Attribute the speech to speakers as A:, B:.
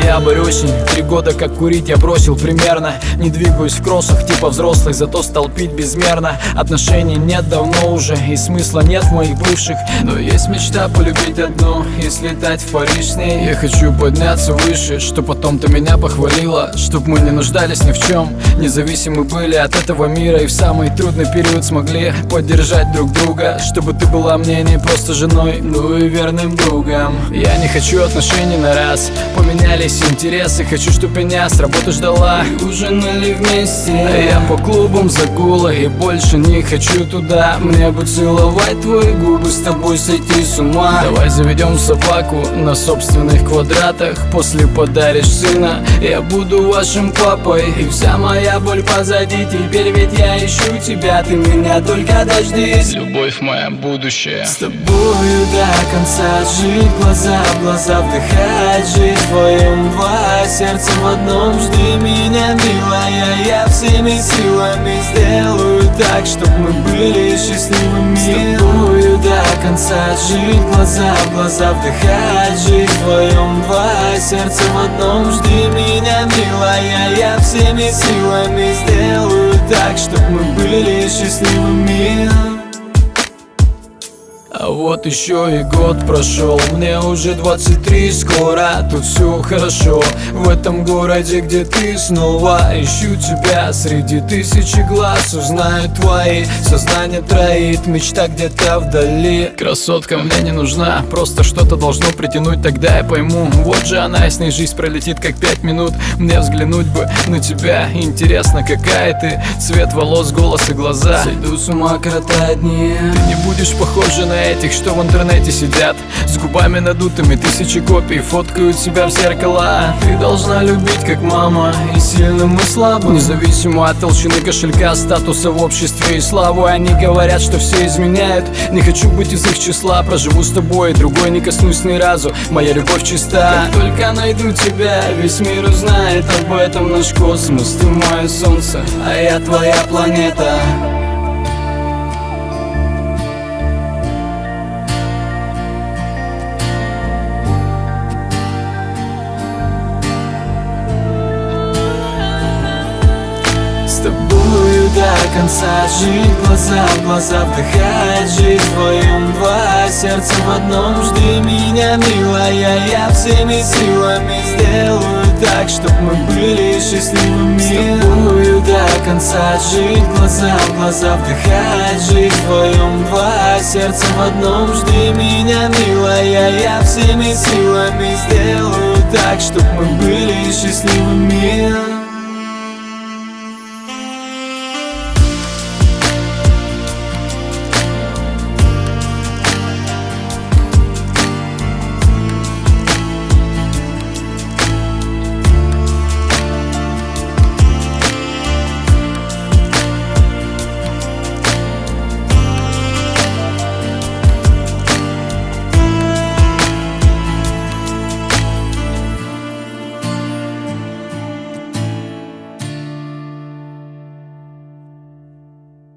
A: ноябрь, осень, 3 года как курить я бросил примерно. Не двигаюсь в кроссах типа взрослых, зато стал пить безмерно. Отношений нет давно уже, и смысла нет в моих бывших. Но есть мечта полюбить одну и слетать в Париж с ней. Я хочу подняться выше, чтоб потом ты меня похвалила, чтоб мы не нуждались ни в чем, независимы были от этого мира, и в самый трудный период смогли поддержать друг друга. Чтобы ты была мне не просто женой, но и верным другом. Я не хочу отношений на раз, поменялись интересы. Хочу, чтоб меня с работы ждала и ужинали вместе. А я по клубам загула и больше не хочу туда. Мне бы целовать твои губы, с тобой сойти с ума. Давай заведем собаку на собственных квадратах. После подаришь сына, я буду вашим папой. И вся моя боль позади, теперь ведь я ищу тебя. Ты меня только дождись, любовь моя будущее. С тобою до конца жить, глаза в глаза вдыхать, жить вдвоем два, сердце в одном. Жди меня, милая, я всеми силами сделаю так, чтоб мы были счастливыми. С тобою до конца жить, глаза в глаза вдыхать, жить вдвоем два, сердце в одном. Жди меня, милая, я всеми силами сделаю так, чтоб мы были счастливыми. А вот еще и год прошел, мне уже 23 скоро. Тут все хорошо в этом городе, где ты снова. Ищу тебя среди тысячи глаз, узнаю твои. Сознание троит, мечта где-то вдали. Красотка мне не нужна, просто что-то должно притянуть, тогда я пойму. Вот же она, и с ней жизнь пролетит как 5 минут. Мне взглянуть бы на тебя, интересно, какая ты. Цвет волос, голос и глаза. Сойду с ума, коротая дни. Ты не будешь похожа на этих, что в интернете сидят с губами надутыми, тысячи копий фоткают себя в зеркала. Ты должна любить как мама, и сильным, и слабым, независимо от толщины кошелька, статуса в обществе и славы. Они говорят, что все изменяют, не хочу быть из их числа. Проживу с тобой, другой не коснусь ни разу, моя любовь чиста. Как только найду тебя, весь мир узнает об этом. Наш космос, ты мое солнце, а я твоя планета. С тобою до конца жить, глаза в глаза вдыхать, жить вдвоем два, сердце в одном. Жди меня, милая, я всеми силами сделаю так, чтоб мы были счастливыми. С тобою до конца жить, глаза в глаза вдыхать, жить вдвоем два, сердце в одном. Жди меня, милая, я всеми силами сделаю так, чтоб мы были счастливыми.